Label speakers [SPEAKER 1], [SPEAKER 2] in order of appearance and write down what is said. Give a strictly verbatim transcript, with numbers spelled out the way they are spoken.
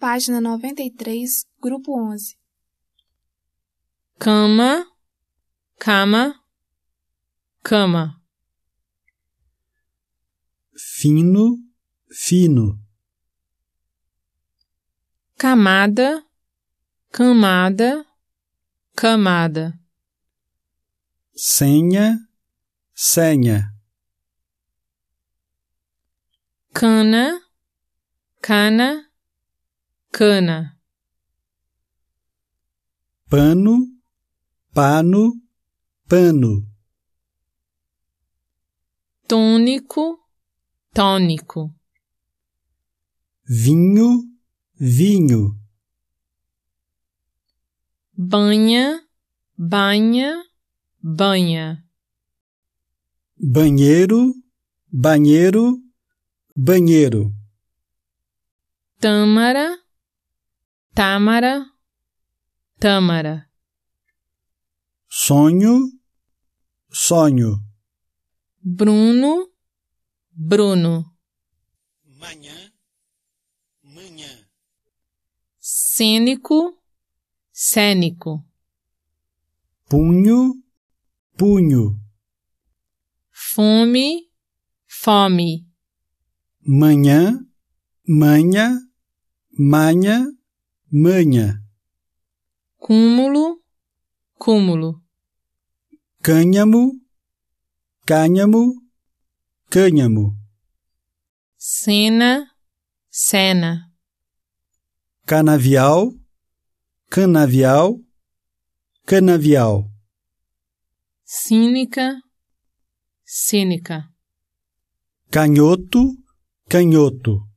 [SPEAKER 1] página noventa e três, grupo onze.
[SPEAKER 2] Cama, cama, cama.
[SPEAKER 3] Fino, fino.
[SPEAKER 2] Camada, camada, camada.
[SPEAKER 3] Senha, senha.
[SPEAKER 2] Cana, cana, cana.
[SPEAKER 3] Pano, pano, pano.
[SPEAKER 2] Tônico, tônico.
[SPEAKER 3] Vinho, vinho.
[SPEAKER 2] Banha, banha, banha.
[SPEAKER 3] Banheiro, banheiro, banheiro.
[SPEAKER 2] Tâmara, tâmara, tâmara.
[SPEAKER 3] Sonho, sonho.
[SPEAKER 2] Bruno, Bruno.
[SPEAKER 3] Manhã, manhã.
[SPEAKER 2] Cênico, cênico.
[SPEAKER 3] Punho, punho.
[SPEAKER 2] Fome, fome.
[SPEAKER 3] Manhã, manha, manha, manha.
[SPEAKER 2] Cúmulo, cúmulo.
[SPEAKER 3] Cânhamo, cânhamo, cânhamo.
[SPEAKER 2] Cena, cena.
[SPEAKER 3] Canavial, canavial, canavial.
[SPEAKER 2] Cínica, cínica.
[SPEAKER 3] Canhoto, canhoto.